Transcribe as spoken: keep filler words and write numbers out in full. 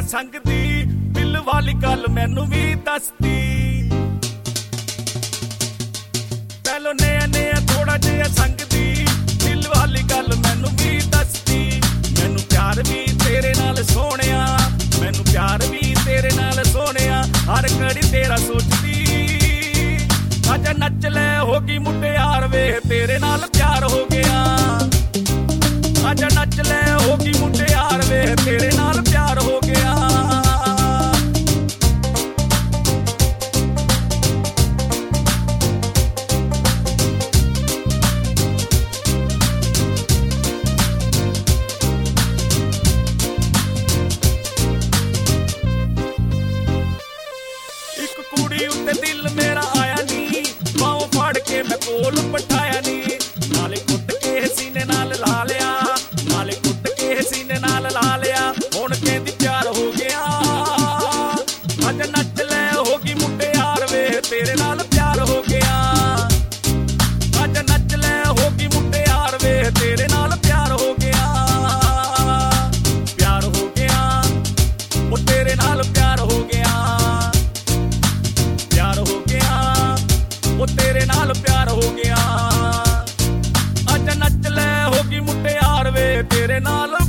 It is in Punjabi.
ਸੰਗਦੀ ਦਿਲ ਵਾਲੀ ਗੱਲ ਮੈਨੂੰ ਵੀ ਦੱਸਦੀ ਪਹਿਲੋਂ ਨਿਆ ਨਿਆ ਥੋੜਾ ਜਿਹਾ ਸੰਗਦੀ ਦਿਲ ਵਾਲੀ ਗੱਲ ਮੈਨੂੰ ਵੀ ਦੱਸਦੀ ਮੈਨੂੰ ਪਿਆਰ ਵੀ ਤੇਰੇ ਨਾਲ ਸੋਹਣਿਆ ਮੈਨੂੰ ਪਿਆਰ ਵੀ ਤੇਰੇ ਨਾਲ ਸੋਹਣਿਆ ਹਰ ਘੜੀ ਤੇਰਾ ਸੋਚਦੀ ਅੱਜ ਨੱਚ ਲੈ ਹੋ ਗਈ ਮੁਟਿਆਰ ਵੇ ਤੇਰੇ ਨਾਲ ਪਿਆਰ ਹੋ ਗਿਆ ਅੱਜ ਨੱਚ ਲੈ ਹੋ ਗਈ ਮੁਟਿਆਰ ਵੇ ਤੇਰੇ ਨਾਲ ਪਿਆਰ ਹੋ ਗਿਆ ਇੱਕ ਕੁੜੀ ਉੱਤੇ ਦਿਲ ਮੇਰਾ ਆਇਆ ਨੀ ਬਾਹੋਂ ਫੜ ਕੇ ਮੈਂ ਕੋਲ ਬਿਠਾਇਆ ਨੀ ਨਾਲੇ ਕੁੱਟ ਕੇ ਸੀਨੇ ਨਾਲ ਲਾ ਲਿਆ ਨਾਲੇ ਕੁੱਟ ਕੇ ਸੀਨੇ ਨਾਲ ਲਾ ਲਿਆ ਹੁਣ ਕਹਿੰਦੀ ਪਿਆਰ ਹੋ ਗਿਆ ਅੱਜ ਨੱਚ ਲੈ ਹੋ ਗਈ ਮੁਟਿਆਰ ਵੇ ਤੇਰੇ ਨਾਲ ਪਿਆਰ ਹੋ ਗਿਆ ਅੱਜ ਨੱਚ ਲੈ ਹੋ ਗਈ ਮੁਟਿਆਰ ਵੇ ਤੇਰੇ ਨਾਲ ਪਿਆਰ ਹੋ ਗਿਆ ਪਿਆਰ ਹੋ ਗਿਆ ਉਹ ਤੇਰੇ ਨਾਲ ਪਿਆਰ ਹੋ ਗਿਆ ਪਿਆਰ ਹੋ ਗਿਆ ਉਹ ਤੇਰੇ ਨਾਲ ਪਿਆਰ ਹੋ ਗਿਆ ਅੱਜ ਨੱਚ ਲੈ ਹੋ ਗਈ ਮੁਟਿਆਰ ਵੇ ਤੇਰੇ ਨਾਲ